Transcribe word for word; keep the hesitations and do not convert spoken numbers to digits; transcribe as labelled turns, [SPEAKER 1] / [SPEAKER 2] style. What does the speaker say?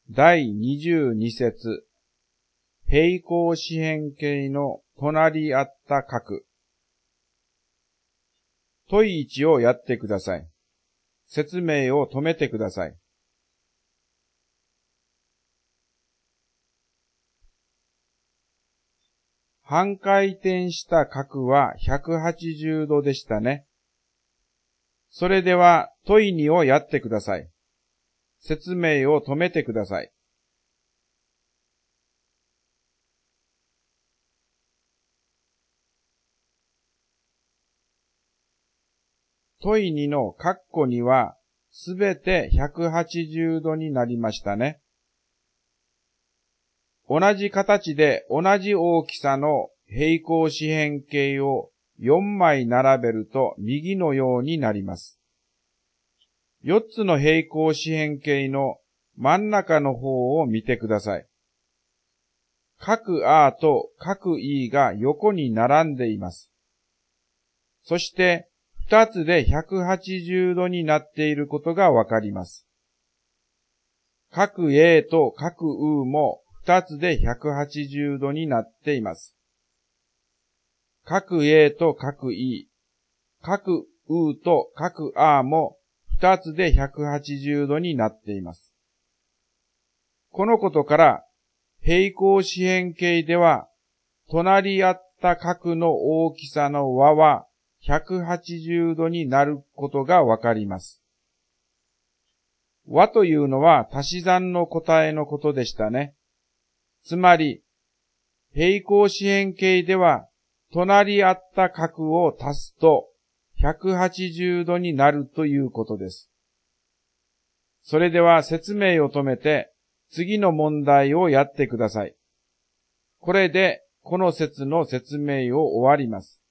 [SPEAKER 1] だいにじゅうに節、平行四辺形の隣り合った角。問いいちをやってください。説明を止めてください。半回転した角はひゃくはちじゅうどでしたね。それでは問いにをやってください。説明を止めてください。問いにの括弧にはすべてひゃくはちじゅうどになりましたね。同じ形で同じ大きさの平行四辺形をよんまい並べると右のようになります。よっつの平行四辺形の真ん中の方を見てください。角 R と角 E が横に並んでいます。そしてふたつでひゃくはちじゅうどになっていることがわかります。角 A と角 U もふたつでひゃくはちじゅうどになっています。角 A と角 E、角 U と角 R もふたつでひゃくはちじゅうどになっています。このことから、平行四辺形では、隣り合った角の大きさの和はひゃくはちじゅうどになることがわかります。和というのは足し算の答えのことでしたね。つまり、平行四辺形では、隣り合った角を足すと、ひゃくはちじゅうどになるということです。それでは説明を止めて、次の問題をやってください。これで、この節の説明を終わります。